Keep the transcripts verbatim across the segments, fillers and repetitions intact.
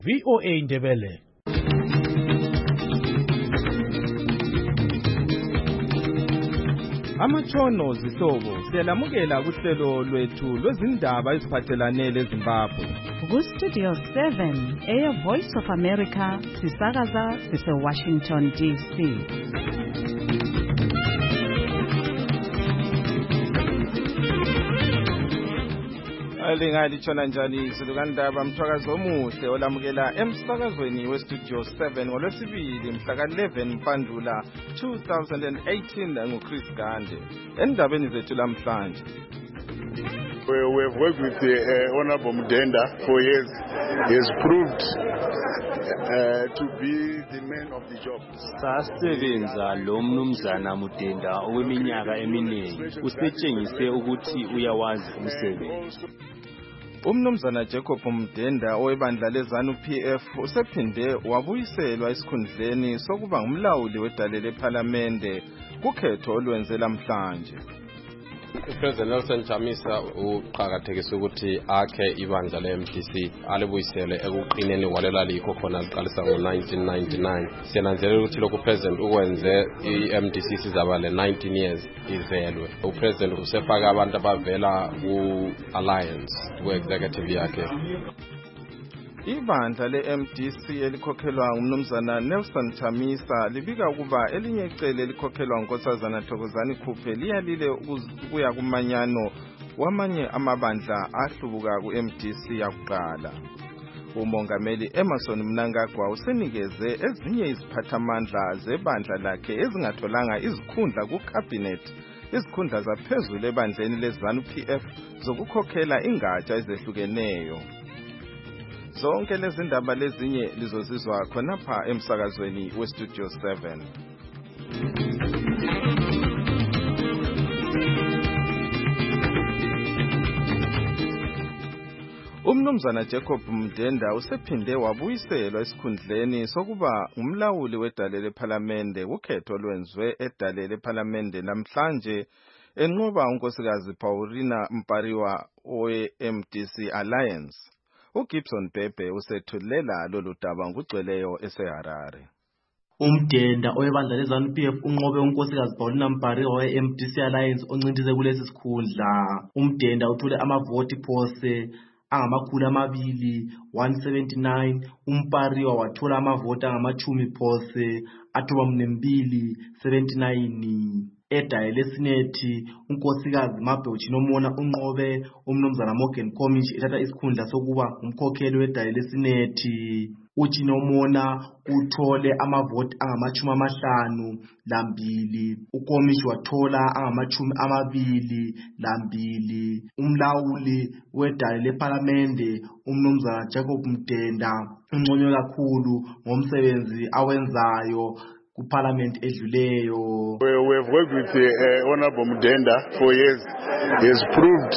V O A Ndebele. Amatshono zihlobo siyalamukela kuhlelo lwethu lwezindaba eziphathelane leZimbabwe. Ku Studio seven, Air Voice of America, sisakaza sise Washington D C. Alingali tshona njani izilukandaba mthwakazo omuhle olamukela emsakazweni we Studio seven ngolwesibili mhla ka eleven Mpandula two thousand eighteen nguChris Gande. Endabeni zethu lamhlanje. We, we have worked with the uh, Honorable Mudenda for years. He has proved uh, to be the man of the job. Sasebenza lo mnumzana Mudenda oweminyaka eminingi usetshengise ukuthi uyawazi umsebenzi. Umnumzana Jacob Mudenda owebandla leZANU P F usephinde wabuyiselwa esikhundleni sokuba ngumlawuli wedale lePhalamende kukhetho olwenze namhlanje. uPresident Nelson Chamisa uqhakathekisa ukuthi akhe ibandla le-M D C alibuyisele ekuqineni walela likho khona liqalisa ngo nineteen ninety-nine. Siyananzelela ukuthi lokhu uPresident ukwenze i-M D C sizaba le nineteen years izelwe. uPresident usefaka abantu abavela ku-alliance ku-executive yakhe. Ibandla le-M D C elikhokhelwa ngumnumzana Nelson Chamisa libika ukuba elinye icele elikhokhelwa nguNkosazana Thokozani Khuphe liyalile ukuya kumanyano wamanye amabandla ahlubuka ku-M D C yakuqala. Umongameli Emmerson Mnangagwa usenikeze ezinye iziphathamandla zebandla lakhe ezingatholanga izikhundla ku-cabinet, izikhundla zaphezulu ebandleni leZANU P F zokukhokhela ingatsha ezehlukeneyo. Zonke lezi ndaba lezinye lizozizwa khonapha emsakazweni we Studio seven. Umnumzana Jacob Mudenda usephinde wabuyiselwa esikhundleni sokuba umlawuli wedale lePhalamende kukhetho olwenzwe edale lePhalamende namhlanje enqoba unkosikazi Paulina Mpariwa owe-M D C Alliance. uGibson Bhebhe usethulela lolu daba ngugcweleyo eseHarare. Umdenda oyebandla leZANU P F unqobe unkosikazi Paulina Mpariwa we-M D C Alliance oncintise kulesi sikhundla. Umdenda uthole amavoti phose angamakhulu amabili one seventy-nine. Umpariwa wathola amavoti angamachumi phose athoba mnembili seventy-nine. Edale leSenethi unkosikazi Mabhe Chinomona unqobe umnumzana Morgan Komichi ethatha isikhundla sokuba umkhokheli wedale leSenethi. uChinomona uthole amavoti angamachumi amahlanu lambili. uKomichi wathola angamachumi amabili lambili. Umlawuli wedale lePhalamende umnumzana Jacob Mudenda unconywe kakhulu ngomsebenzi awenzayo kuParliament edluleyo. We, we have worked with the uh, Honorable Mudenda for years. He has proved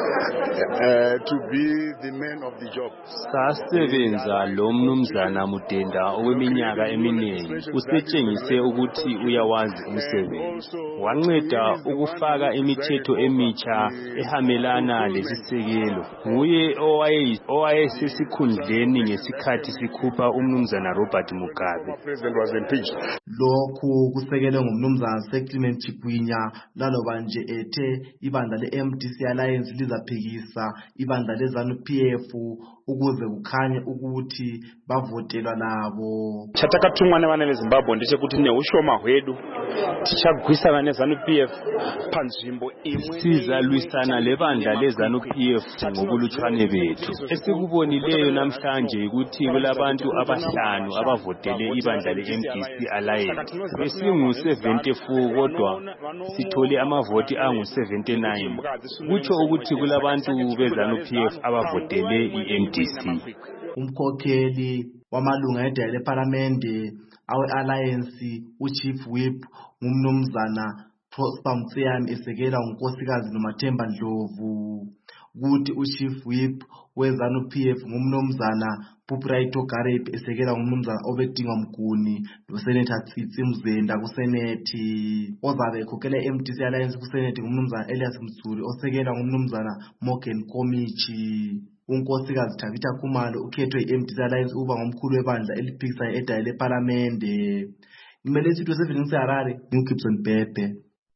uh, to be the man of the job. Sasebenza lo mnumzana Mudenda oweminyaka eminingi usetshengise ukuthi uyawazi umsebenzi. Wanceda ukufaka imithetho emitsha ehamelana lesisekelo. Nguye owayesesikhundleni ngesikhathi sikhupha umnumzana Robert Mugabe. President was impeached. Lokhu kusekelwe ngumnumzana Clement Chigwinya laloba nje ethe ibandla le-M D C Alliance lizaphikisa ibandla leZANU P F ukuze kukhanye ukuthi bavotelwa nabo. Chatakatumwa nevana veZimbabwe ndechekuti neushoma hwedu tichagwisana neZANU P F panzvimbo imwe. Sizalwisana lebandla leZANU P F ngobulutshwane bethu. Esikubonileyo namhlanje ukuthi kulabantu abahlanu abavotele ibandla le-M D C Alliance. Besingu seventy-four kodwa sithole amavoti angu seventy-nine. Kutsho ukuthi kulabantu beZANU P F abavotele i-M D C. Umkhokheli wamalunga edale lePhalamende awe-Alliance uChief Whip ngumnumzana Prosper Mtsiyane esekela unkosikazi noMathemba Ndlovu. Kuthi uChief Whip weZANU P F ngumnumzana Pupraito Gareb esekela ngumnumzana Obedingwa Mguni noSenator Tsitsi Mzenda kuSenethi. Ozabe ekhokhela i-M D C Alliance kuSenethi ngumnumzana Elias Mtsuri osekela ngumnumzana Morgan Komichi. unkosikazi Tabitha Khumalo ukhethwe i-M D C Alliance uba ngomkhulu webandla eliphikisayo edale leParlamente. Ngimele Studio seven ngiseHarare, ngiGibson Bhebhe.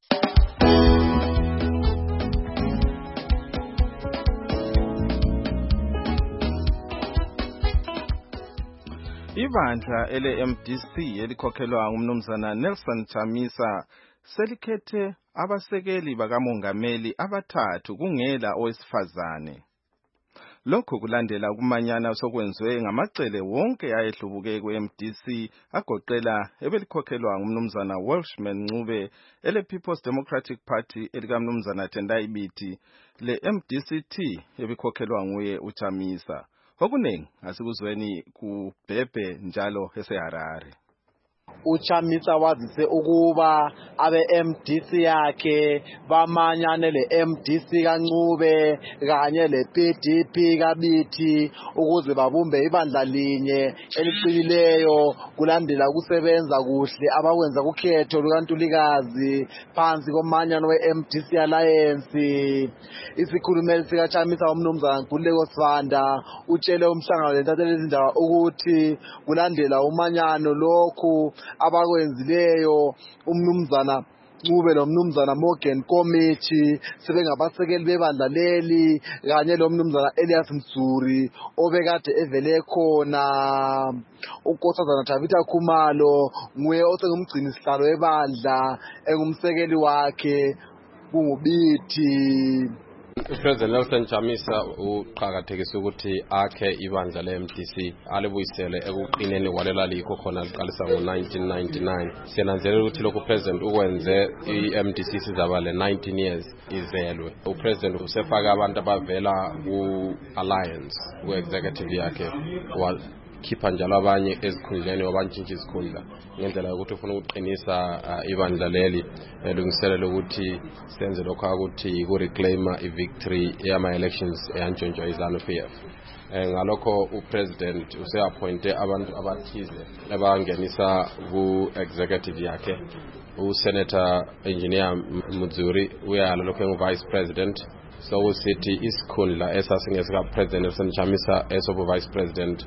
Ibandla ele-M D C elikhokhelwa ngumnumzana Nelson Chamisa selikhethe abasekeli bakamongameli abathathu kungela owesifazane. Lokhu kulandela ukumanyana sokwenziwe ngamacele wonke ayehlubuke ku-M D C agoqela ebelikhokhelwa ngumnumzana Welshman Ncube ele People's Democratic Party elikamnumzana Tendai Biti le-M D C T ebikhokhelwa nguye uChamisa. Okuningi asikuzweni ku Bhebhe njalo eseHarare. uChamisa wazise ukuba abe-M D C yakhe bamanyane le-M D C kaNcube kanye le-P D P kaBithi ukuze babumbe ibandla linye eliqinileyo kulandela ukusebenza kuhle abakwenza kukhetho lukaNtulikazi phansi komanyano we-M D C Alliance. Isikhulumeli sikaChamisa umnumzana Nkululeko Sibanda utshele umhlangano lentatheleli izindaba ukuthi kulandela umanyano lokhu abakwenzileyo umnumzana Ncube lo mnumzana Morgan Committee sebengabasekeli bebandla leli kanye lo mnumzana Elias Msuri obekade evele khona. unkosazana Tabitha Khumalo nguye osengumgcini sihlalo webandla engumsekeli wakhe kunguBithi. uPresident Nelson Chamisa uqhakathekisa ukuthi akhe ibandla le-M D C alibuyisele ekuqineni walela likho khona liqalisa ngo nineteen ninety-nine. Siyananzelela ukuthi lokhu uPresident ukwenze i-M D C sizaba le nineteen years izelwe. uPresident usefaka abantu abavela ku-Alliance ku-executive yakhe khipha njalo abanye ezikhundleni wabantshintsha izikhundla ngendlela yokuthi ufuna ukuqinisa ibandla leli elungiselela ukuthi senze lokho ukuthi ku-reclaima i-victory yama-elections eyantshontsha iZANU-P F. Ngalokho uPresident use-appointe abantu abathize abangenisa ku-executive yakhe. uSenator Engineer Mudzuri uyala lokho engu-Vice President. So usithi isikhundla esasingesika-President Nelson Chamisa esobu-Vice President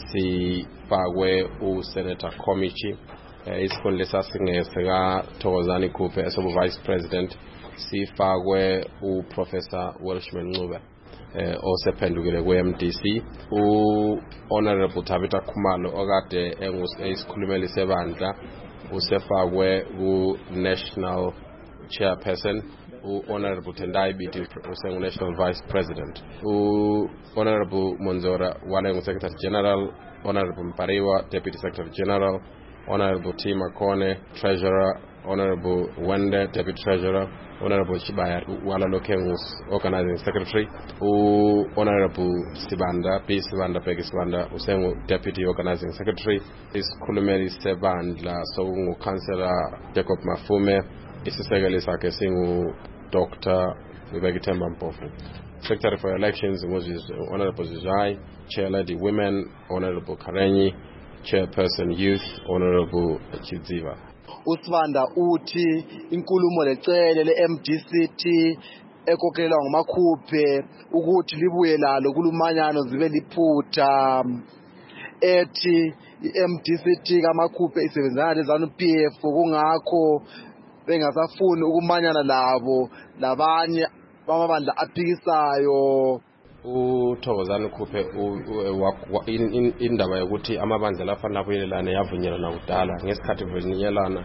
sifakwe uSenator Komichi. isikhundla esasingesika Thokozani Khuphe esobu-Vice President sifakwe uProfessor Welshman Ncube osephendukile ku-M D C. u-Honorable Tabitha Khumalo okade engisikhulumeli sebandla usefakwe ku-National Chairperson. u-Honorable Tendai Biti usengu-National Vice President. u-Honorable Monzora wale ngu-Secretary General. Honorable Mpariwa Deputy Secretary General. Honorable T. Makone Treasurer. Honorable Wende Deputy Treasurer. Honorable Chibaya wala lokengus Organizing Secretary. u-Honorable Sibanda P. Sibanda Peggy Sibanda usengu Deputy Organizing Secretary. isikhulumeli sebandla sokungu-Councillor Jacob Mafume. isisekeli sakhe singu Doctor Vivekithemba Mpofu. Secretary for Elections was Honorable Zizai. Chair Lady Women Honorable Karenyi. Chairperson Youth Honorable Chidziva. uSibanda uthi inkulumo lecele le-M D C T ekhokelwa ngumakhuphe ukuthi libuye lalo kulumanyano zibe liphutha. Ethi i-M D C T kamakhuphe isebenzana leZANU-P F kungakho bengasafuni ukumanyana labo labanye bamabandla aphikisayo. uThokozani Khuphe indaba yokuthi amabandla lafana abuyelelane yavunyelana kudala ngesikhathi vunyelana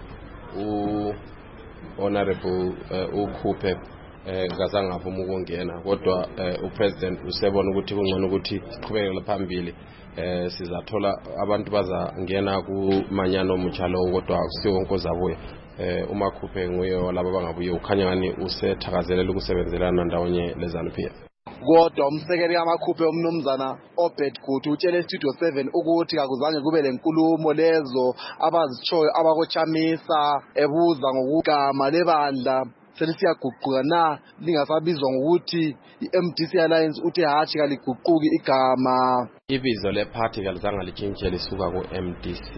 u-Honorable uKhuphe ngazange avuma ukungena kodwa uPresident usebona ukuthi kungcono ukuthi siqhubekele phambili sizathola abantu bazangena kumanyano omutsha lo kodwa akusiwo wonke ozabuye. uMakhuphe nguye walabo bangabuye ukhanya ngani usethakazelela ukusebenzelana ndawonye leZANU-P F. Kodwa umsekeli kamakhuphe umnumzana Obed Guti utshele Studio seven ukuthi akuzange kube lenkulumo lezo abazitshoyo abakoChamisa ebuza ngokugama lebandla selisiyaguquka na lingasabizwa ngokuthi i-M D C Alliance uthi hatshi kaliguquki igama. Ibizo leparty kalizange litshintshe lisuka ku-M D C.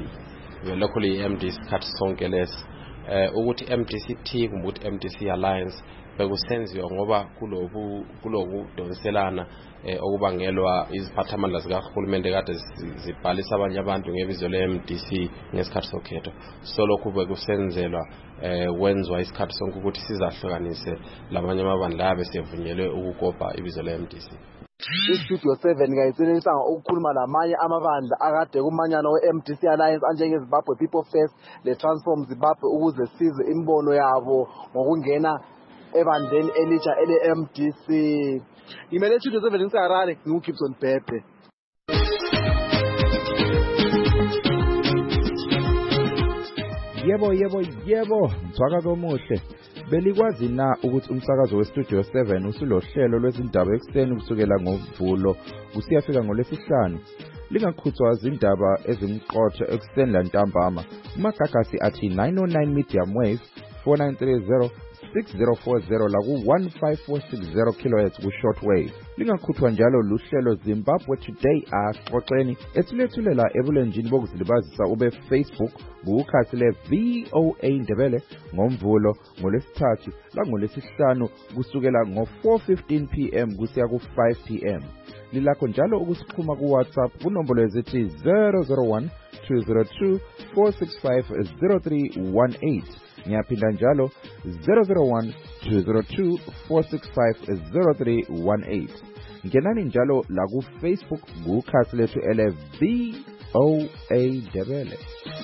Velokho i-M D C khathi sonke lesi ukuthi M D C T kumbe ukuthi M D C Alliance bekusenziwa ngoba kulobu kulobu donselana eh, okubangelwa iziphathamandla zikahulumende kade zibhalisa abanye abantu ngebizo le-M D C ngesikhathi sokhetho. So lokhu bekusenzelwa eh wenzwa isikhathi sonke ukuthi sizahlukanise lamanye amabandla abe sevunyelwe ukukopa ibizo le-M D C. iStudio seven ngayisebenzisa ukukhuluma lamanye amabandla akade kumanyano we-M D C Alliance anjenge Zimbabwe People First le Transform Zimbabwe ukuze size imbono yabo ngokungena ebandleni elitsha ele-M D C. Ngimele iStudio seven ngiseharare nginguGibson Bhebhe. Yebo yebo yebo mthwakazo omuhle. Belikwazi na ukuthi umsakazo weStudio seven usulohlelo lwezindaba ekseni kusukela ngoMvulo kusiyafika ngoLwesihlanu. Lingakhuthwa izindaba ezimqotho ekseni lantambama. Umagagasi athi nine oh nine medium wave four nine three zero six zero four zero la ku one five four six zero kilohertz ku shortwave. Lingakhuthwa njalo luhlelo Zimbabwe Today axoxeni ethulethulela ebulenjini bokuzilibazisa ube Facebook kukhasi le V O A Ndebele ngoMvulo ngoLwesithathu la ngoLwesihlanu kusukela ngo four fifteen p m kusiya ku five p m. Lilakho njalo ukusixhuma ku WhatsApp kunombolo ezithi zero zero one two zero two four six five zero three one eight. Ngiyaphinda njalo zero zero one two zero two four six five zero three one eight. Ngenani njalo la ku Facebook kukhasi lethu ele V O A Ndebele.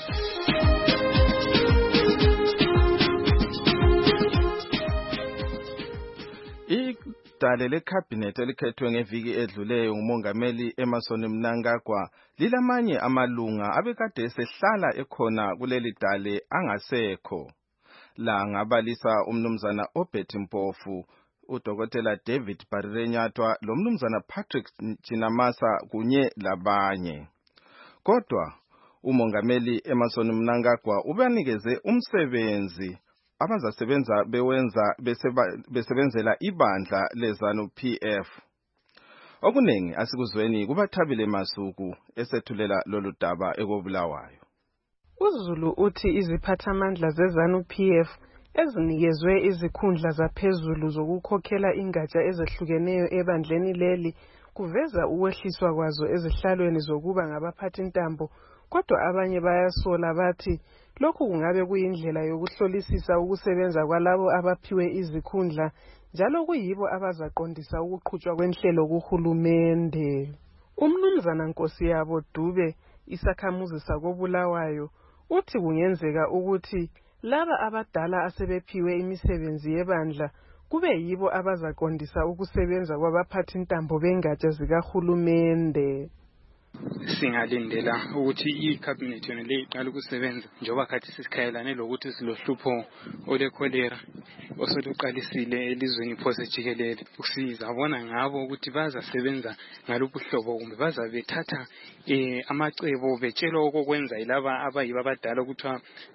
Idale lecabinet elikhethwe ngeviki edluleyo ngumongameli Emmerson Mnangagwa lilamanye amalunga abekade esehlala ekhona kuleli dale angasekho. La ngabalisa umnumzana Obert Mpofu, udokotela David Barirenyatwa, lo mnumzana Patrick Chinamasa kunye labanye. Kodwa umongameli Emmerson Mnangagwa ubanikeze umsebenzi abazasebenza bewenza besebenzela ibandla leZANU P F. Okunengi asikuzweni kubathabile Masuku esethulela lolu daba ekobulawayo. uZulu uthi iziphathamandla zeZANU P F ezinikezwe izikhundla zaphezulu zokukhokhela ingatsha ezehlukeneyo ebandleni leli kuveza ukwehliswa kwazo ezihlalweni zokuba ngabaphathintambo, kodwa abanye bayasola bathi lokhu kungabe kuyindlela yokuhlolisisa ukusebenza kwalabo abaphiwe izikhundla njalo kuyibo abazaqondisa ukuqhutshwa kwenhlelo kuhulumende. Umnumzana Nkosiyabo Dube, isakhamuzi sakobulawayo, uthi kungenzeka ukuthi laba abadala asebephiwe imisebenzi yebandla kube yibo abazaqondisa ukusebenza kwabaphathintambo bengatsha zikahulumende. Singalindela ukuthi icabinet yona le iqala ukusebenza njoba khathi sisikayelane lokuthi silohlupho ole cholera osoluqalisile elizweni phose jikelele. Ukusizabona ngabo ukuthi bazasebenza ngaluphi uhlobo kumbe bazabethatha eh amacebo betshelwa okwenza yilaba abayiba abadala ukuthi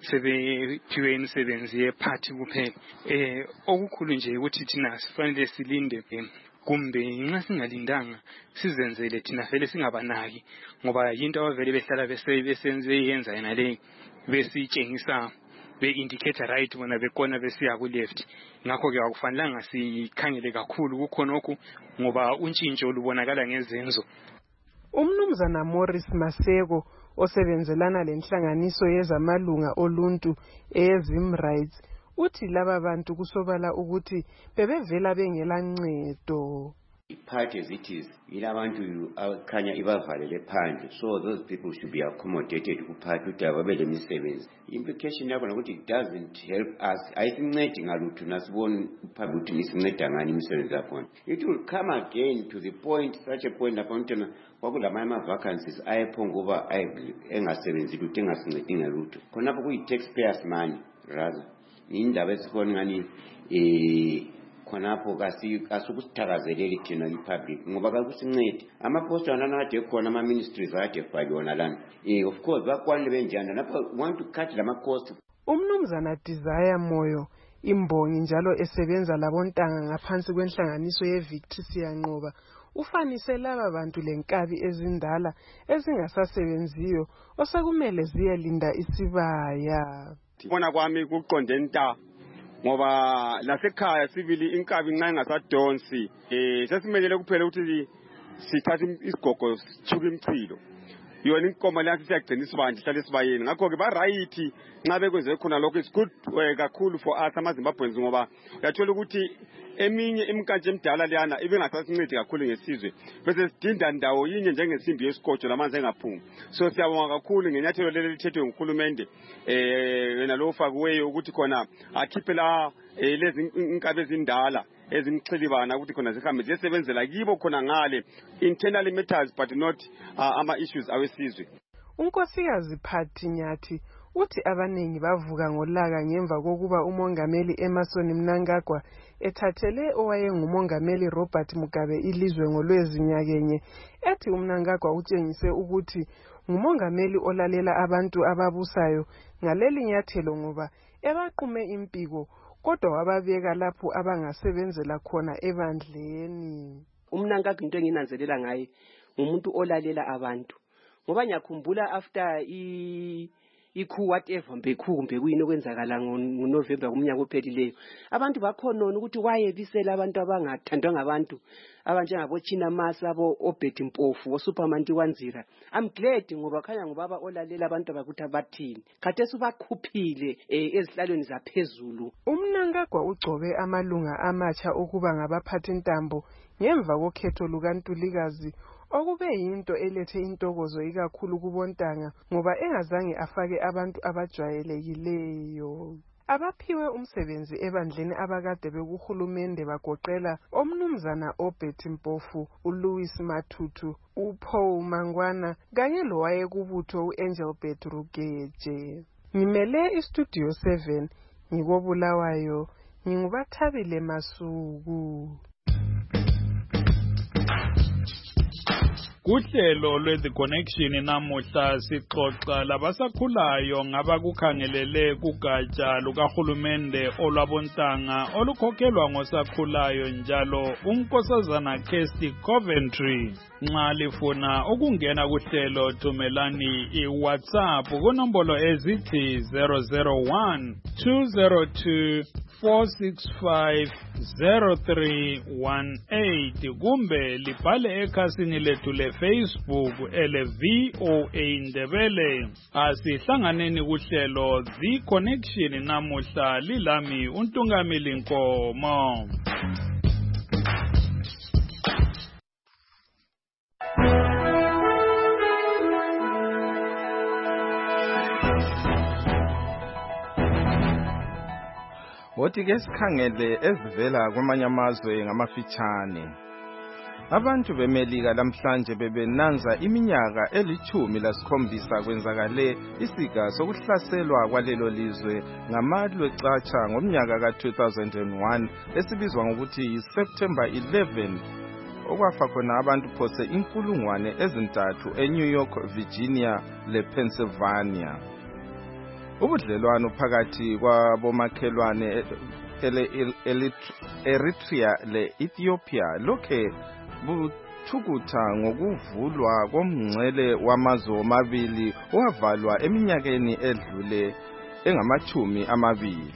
sebephiwe imisebenzi yeparty kuphela. Eh okukhulu nje ukuthi thina sifanele silinde kumbe nxa singalindanga sizenzele thina vele singabanaki ngoba yinto abavele behlala besebenze yenza yena le besitshengisa be-indicator right bona bekona besiya ku-left. Ngakho-ke akufanelanga sikhangele kakhulu kukhonokho ngoba untshintsho lubonakala ngezenzo. Umnumzana Morris Maseko osebenzelana lenhlanganiso yezamalunga oluntu eZim Rights uthi laba bantu kusobala ukuthi bebevela bengela ncedo. Party as it is, ilabantu akhanya ibavalele phandle, so those people should be accommodated ku party ukuthi ababele imisebenzi. Implication yakho ukuthi it doesn't help us. Ayisincedi ngalutho nasibona uphambi ukuthi nisinceda ngani imisebenzi yakhona. It will come again to the point, such a point upon tena kwakulamanye ama vacancies ayephonga uba engasebenzi lutho engasincedi ngalutho. Khonapho kuyi taxpayers money rather. Indaba esifona ngani eh khonapho kasi asukusithakazeleli thina ipublic ngoba kakusincedi amaposto ananade ekhona ama ministries ade ebhaliona lana eh of course bakwanele benjani lapha want to cut lama cost. Umnumzana Desire Moyo imbongi njalo esebenza labontanga ngaphansi kwenhlanganiso yeVictory Siyanqoba ufanise laba bantu lenkabi ezindala ezingasasebenziyo osekumele ziyelinda isibaya. Bona kwami kuqonde nta ngoba lasekhaya sibili inkabi nxa ingasadonsi eh sesimelele kuphela ukuthi sithathe isigogo sithuke imchilo yona inkomo leyo siyagcina isibanje hlale sibayeni ngakho ke ba right nxa bekwenze khona lokho is good kakhulu for us amaZimbabweans ngoba uyathola ukuthi eminye imkanje emdala leyana ibengasasincedi kakhulu ngesizwe bese sidinda ndawo yinye njengesimbi yesikhojo lamanzi engaphumi so siyabonga kakhulu ngenyathelo leli lithethwe ngukhulumende eh wena lo fakiweyo ukuthi khona akhiphe la lezi inkabe ezindala ezimxhilibana ukuthi khona zihambe zisebenzela kibo khona ngale internal matters but not uh, ama issues awesizwe. Unkosikazi Phathi Nyathi uthi abaningi bavuka ngolaka ngemva kokuba umongameli Emmerson Mnangagwa ethathele owayengumongameli Robert Mugabe ilizwe ngolwezinyakenye ethi uMnangagwa utshengise ukuthi ngumongameli olalela abantu ababusayo ngaleli nyathelo ngoba ebaqume impiko kodwa wababeka lapho abangasebenzela khona ebandleni. uMnangagwa into enginanzelela ngaye umuntu olalela abantu ngoba ngiyakhumbula after i ikhu whatever mbekhu kumbe kuyini okwenzakala ngoNovember kumnyaka ophelileyo abantu bakhonona ukuthi wayebisela abantu abangathandwa ngabantu abanjengabo China Masa abo Obed Mpofu oSuperman Wanzira. I'm glad ngoba khanya ngobaba olalela abantu abakuthi abathini khathesi ubakhuphile ezihlalweni zaphezulu. uMnangagwa ugcobe amalunga amatsha ukuba ngabaphathi ntambo ngemva kokhetho lukaNtulikazi okube yinto elethe intokozo ikakhulu kubontanga ngoba engazange afake abantu abajwayelekileyo. Abaphiwe umsebenzi ebandleni abakade bekuhulumende bagoqela omnumzana Obed Mpofu, uLouis Matutu, uPaul Mangwana kanye lowayekubutho uAngelbert Rugeje. Ngimele iStudio seven ngikobulawayo ngingubathabile Masuku. Kuhlelo lwe-The Connection namuhla sixoxa labasakhulayo ngabakukhangelele kugatsha lukahulumende olwabontanga olukhokhelwa ngosakhulayo njalo unkosazana Kirsty Coventry. Nxa lifuna ukungena kuhlelo thumelani iWhatsApp kunombolo ezithi zero zero one two zero two four six five zero three one eight kumbe libhale ekhasini lethu leFacebook ele V O A Ndebele. Asihlanganeni kuhlelo The Connection namuhla lilami uNtungamili Nkomo. Wothi ke sikhangele ezivela kwamanye amazwe ngamafitshane. Abantu beMelika lamhlanje bebenanza iminyaka elithumi lasikhombisa kwenzakale isiga sokuhlaselwa kwalelo lizwe ngamalwe catsha ngomnyaka ka two thousand one esibizwa ngokuthi yiSeptember eleventh okwafa khona abantu phose inkulungwane ezintathu eNew York, Virginia lePennsylvania. Ubudlelwano phakathi kwabomakhelwane Eritrea le-Ethiopia lokhe buthukutha ngokuvulwa komngcele wamazwe omabili owavalwa eminyakeni edlule engamachumi amabili.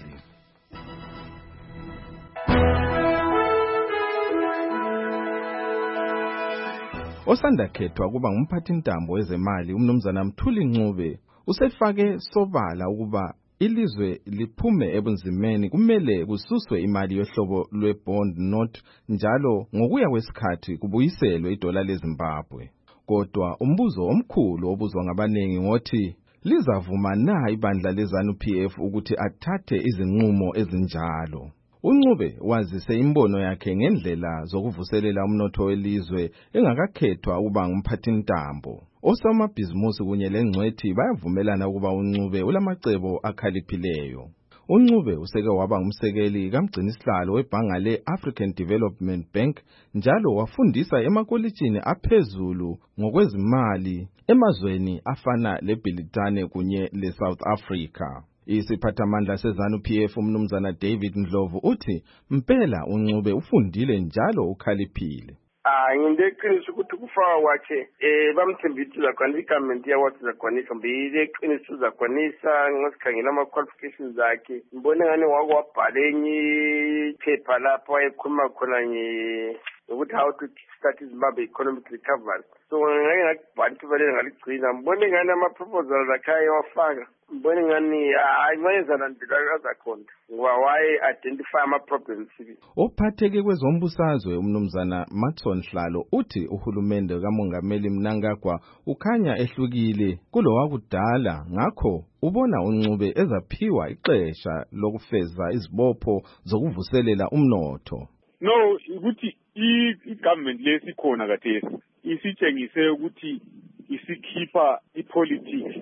Osanda khethwa kuba ngumphathintambo wezemali umnumzana Mthuli Ncube usefake sobala ukuba ilizwe liphume ebunzimeni kumele kususwe imali yohlobo lwebond note njalo ngokuya kwesikhathi kubuyiselwe idola leZimbabwe. Kodwa umbuzo omkhulu obuzwa ngabanengi ngothi lizavuma na ibandla leZANU P F ukuthi athathe izinqumo ezinjalo. uNcube wazise imbono yakhe ngendlela zokuvuselela umnotho welizwe engakakhethwa ukuba ngumphathintambo. Osomabhizimusi kunye lengcwethi bayavumelana ukuba uNcube ulamacebo akhaliphileyo. uNcube useke waba ngumsekeli kamgcinisihlalo webhanga le-African Development Bank njalo wafundisa emakolitshini aphezulu ngokwezimali emazweni afana leBritane kunye leSouth Africa. Isiphathamandla seZANU P F umnumzana David Ndlovu uthi mpela uNcube ufundile njalo ukhaliphile. Ah, ngindeqiniso ukuthi ukufaka kwakhe eh bamthembisa zakwanisa igovernment yawathi zakwanisa mbile eqiniso zakwanisa ngosikhangela ama qualifications zakhe ngibone ngane wakwabhala enye iphepha lapho ayekhuluma khona nge ukuthi how to start Zimbabwe economic recovery. So ngake ngakubhala iphepha ngaligcina mbone ngane ama proposals akhe wafaka mbone ngani ayimeza landela zakhona ngoba waye identify ama problems. Ophatheke kwezombusazwe umnumzana Matson Hlalo uthi uhulumende kamongameli Mnangagwa ukhanya ehlukile kulo wakudala ngakho ubona uNcube ezaphiwa ixesha lokufeza izibopho zokuvuselela umnotho. No, ukuthi i-government lesikhona kathesi isitshengise ukuthi isikhipha i-politics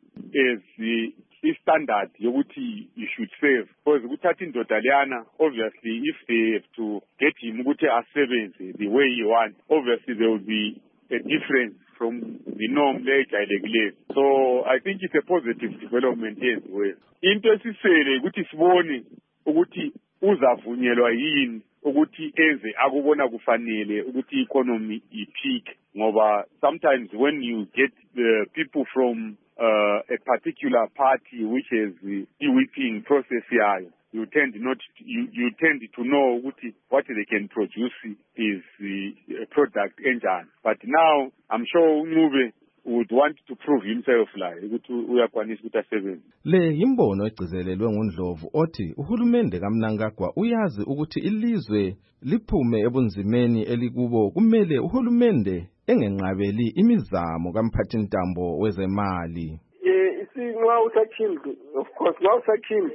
as i-standard yokuthi you should save. Because ukuthatha indoda leyana, obviously if they have to get him ukuthi asebenze the way he wants, obviously there will be a difference from the norm lejayelekileyo. So I think it's a positive development yenziwe. Into esisele ukuthi sibone ukuthi uzavunyelwa yini ukuthi enze akubona kufanele ukuthi economy ipeak ngoba sometimes when you get the people from uh, a particular party which is the whipping process yayo, you tend not you, you tend to know ukuthi what they can produce is the product enjani. But now I'm sure Ncube would want to prove himself like ukuthi uyakwanisa ukuthi asebenze. Le yimbono egcizelelwe nguNdlovu othi uhulumende kaMnangagwa uyazi ukuthi ilizwe liphume ebunzimeni elikubo kumele uhulumende engenqabeli imizamo kamphathintambo wezemali. Eh isinwa usakhindi of course now usakhindi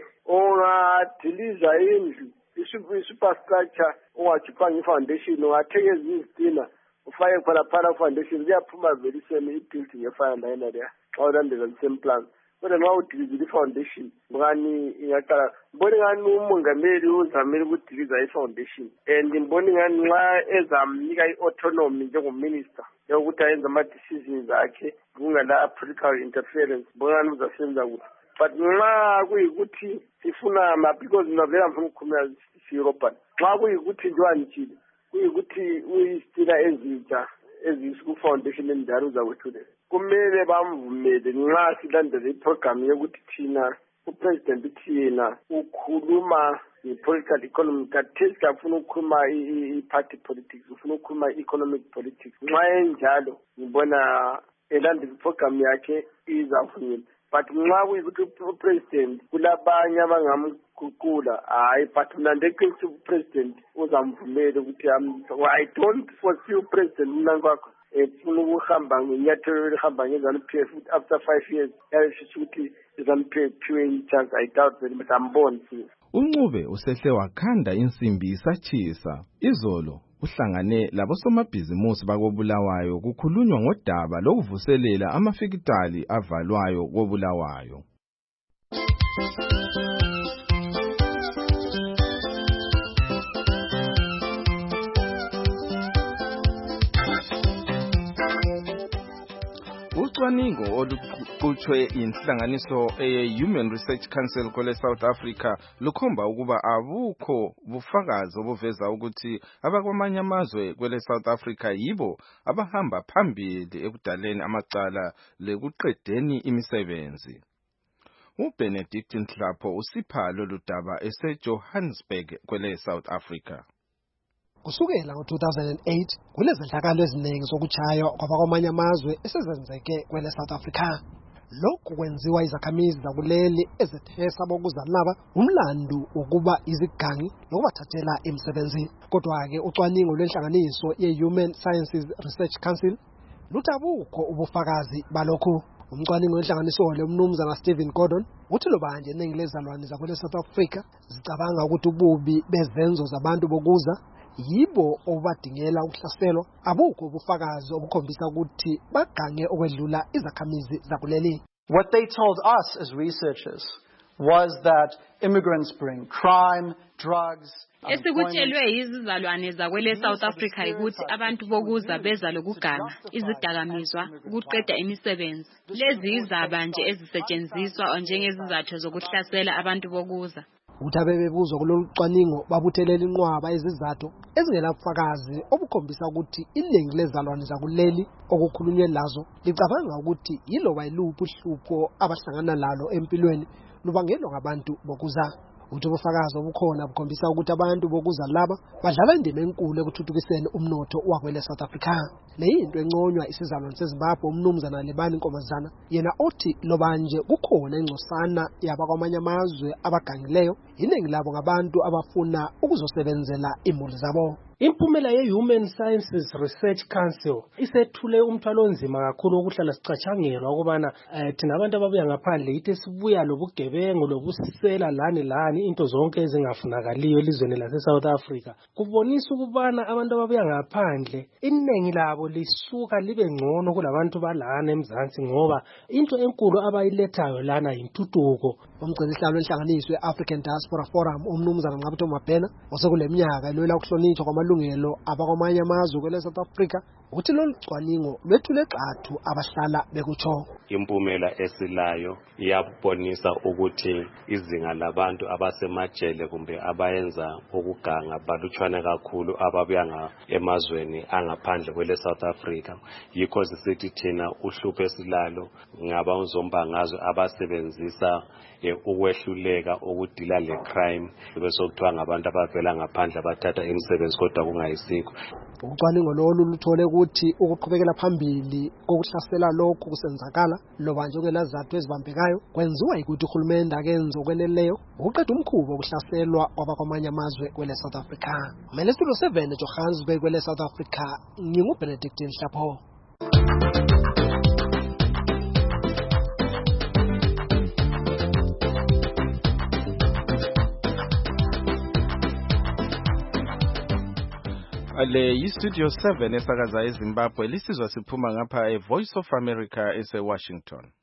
ora deliza indlu i-superstructure owajipanga i-foundation wathengeza izitina ufake khona phana foundation kuyaphuma vele same i-building efana nayo leya xa ulandela the same plan kodwa nxa udiliza i-foundation ngani ingaqala mbone ngani umongameli uzamele ukudiliza i-foundation and mbone ngani nxa ezamnika i-autonomy njengominister yokuthi ayenze ama-decisions akhe kungala political interference mbone ngani uzasebenza kuhle. But nxa kuyikuthi sifuna ma because novela mfuna ukukhuluma si-European nxa kuyikuthi njenganjile kuyikuthi uyisitila ezitsha ezikufoundation endala uzakwethulela kumele bamvumele nxa silandele iprogram yokuthi thina upresident uthi yena ukhuluma i-political economy kathesi kafuna ukukhuluma i-party politics ufuna ukukhuluma i-economic politics nxa enjalo ngibona elandela iprogram yakhe izavunyelwa. But nxa kuyikuthi upresident kulabanye abangamguqula hayi but mina ndeqiniso upresident uzamvumela ukuthi I don't foresee upresident Mnangagwa efuna ukuhamba ngenyathelo elihamba ngeZANU-P F after five years yasho ukuthi iZANU-P F phiwe i-chance I doubt very much amboni. uNcube usehle wakhanda insimbi isatshisa izolo uhlangane labosomabhizimusi bakobulawayo kukhulunywa ngodaba lokuvuselela amafikitali avalwayo kobulawayo. Ucwaningo oluqhutshwe inhlanganiso ye-Human Research Council kwele South Africa lukhomba ukuba abukho bufakazi obuveza ukuthi abakwamanye amazwe kwele South Africa yibo abahamba phambili ekudaleni amacala lekuqedeni imisebenzi. uBenedict Nhlapho usipha lolu daba eseJohannesburg kwele South Africa. Kusukela ngo two thousand eight kulezehlakalo eziningi zokuchaywa kwabakwamanye amazwe esezenzeke kwele South Africa. Lokhu kwenziwa izakhamizi zakuleli ezethesa bokuzalaba umlando wokuba izigangi nokubathathela emsebenzini. Kodwa ke ucwaningo lwenhlanganiso ye-Human Sciences Research Council lutabukho ubufakazi balokho. Umcwaningo wenhlanganiso le umnumzana Stephen Gordon uthi lobanje iningi lezalwane zakwele South Africa zicabanga ukuthi ububi bezenzo zabantu bokuza yibo obadingela ukuhlaselwa abukho ubufakazi obukhombisa ukuthi bagange okwedlula izakhamizi zakuleli. What they told us as researchers was that immigrants bring crime, drugs. Esikutshelwe izizalwane zakwele South Africa ukuthi abantu bokuza beza lokuganga izidakamizwa ukuqeda imisebenzi. Lezi izaba nje ezisetshenziswa njengezizathu zokuhlasela abantu bokuza. ukuthi abebebuzwa kulolu cwaningo babuthelela inqwaba izizathu ezingenabufakazi obukhombisa ukuthi iningi lezalwane zakuleli okukhulunywe lazo licabanga ukuthi yiloba yiluphi uhlupho abahlangana lalo empilweni lubangelwa ngabantu bokuza. Uthi ubufakazi obukhona bukhombisa ukuthi abantu bokuza laba badlala indima enkulu ekuthuthukiseni umnotho wakwele South Africa. Leyinto enconywa isizalwane seZimbabwe umnumzana Lebani Nkombazana, yena othi lobanje kukhona ingcosana yabakwamanye amazwe abagangileyo, iningi labo ngabantu abafuna ukuzosebenzela imuli zabo. Impumela ye-Human Sciences Research Council isethule umthwalo onzima kakhulu okuhlala sicathangelwa ukubana eh, thina abantu ababuya ngaphandle yithi sibuya lobugebengu lobusela lani lani into zonke ezingafunakaliyo elizweni lase-South Africa. Kubonisa ukubana abantu ababuya ngaphandle iningi labo lisuka libe ngcono kulabantu balana eMzansi ngoba into enkulu abayilethayo lana yintuthuko. Umgcini sihlalo enhlanganiswe African Diaspora Forum umnumzana Nqabutho Mabhena osekuleminyaka elwela ukuhlonishwa kwamalungelo abakwamanye amazwe kwele South Africa ukuthi lolu cwaningo lwethule xathu abahlala bekutsho. Impumela esilayo iyabonisa ukuthi izinga labantu abasemajele kumbe abayenza ukuganga balutshwana kakhulu ababuya emazweni angaphandle kwele South Africa. Yikho sisithi thina uhlupho esilalo ngaba uzombangazwe abasebenzisa ukwehluleka ukudila le crime bese kuthiwa ngabantu abavela ngaphandle abathatha imisebenzi kodwa kungayisikho. Ucwaningo lolu luthole ukuthi ukuqhubekela phambili kokuhlasela lokhu kusenzakala loba nje kwelazathu ezibambekayo kwenziwa ukuthi uhulumende akenze okweneleyo ukuqeda umkhubo okuhlaselwa kwabakwamanye amazwe kwele South Africa. Mele studio seven Johannesburg kwele South Africa, nginguBenedict Nhlapho. Le yi-Studio seven esakaza eZimbabwe lisizwa siphuma ngapha e-Voice of America ese-Washington.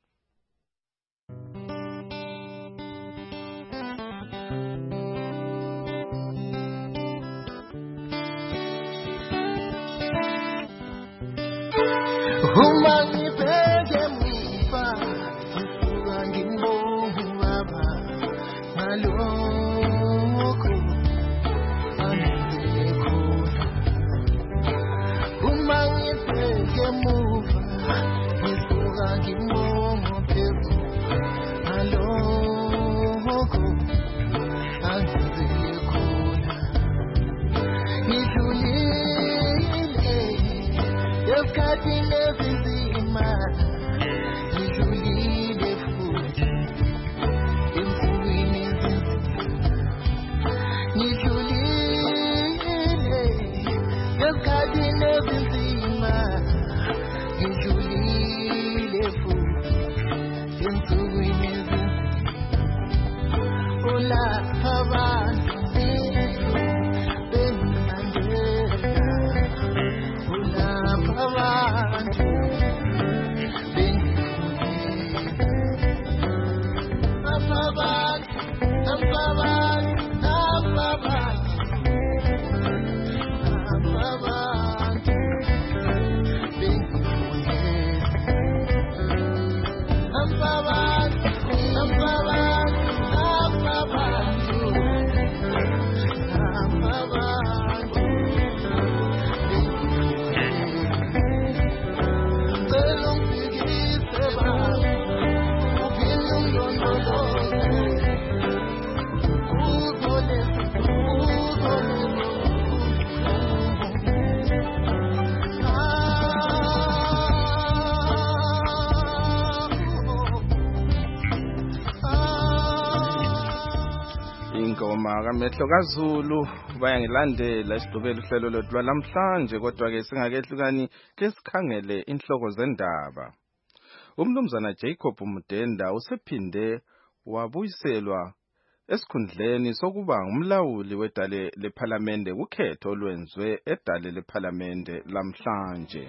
Mehlo kaZulu bayangilandela isidubela uhlelo lwethu lwalamhlanje, kodwa ke singakehlukani ke sikhangele inhloko zendaba. Umnumzana Jacob Mudenda usephinde wabuyiselwa esikhundleni sokuba ngumlawuli wedale lePhalamende kukhetho olwenzwe edale lePhalamende lamhlanje.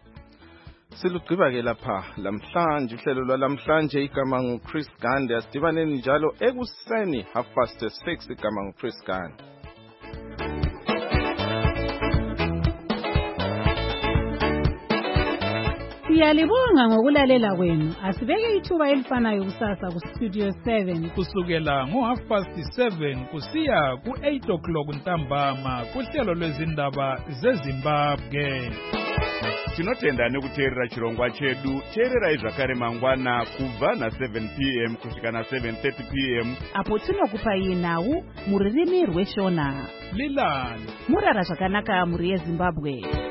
Silugqiba ke lapha lamhlanje uhlelo lwalamhlanje, igama ngu Chris Gande. Asidibaneni njalo ekuseni half past six, igama ngu Chris Gande. Siyalibonga ngokulalela kwenu. Asibeke ithuba elifanayo kusasa ku Studio seven kusukela ngo half past seven kusiya ku eight o'clock ntambama kuhlelo lwezindaba zeZimbabwe. Tinotenda nekuteerera chirongwa chedu. Teererai zvakare mangwana kubva na seven p m kusvika na seven thirty p m apo tinokupai nhau muririmi rweshona. Lilani murara zvakanaka muri yeZimbabwe.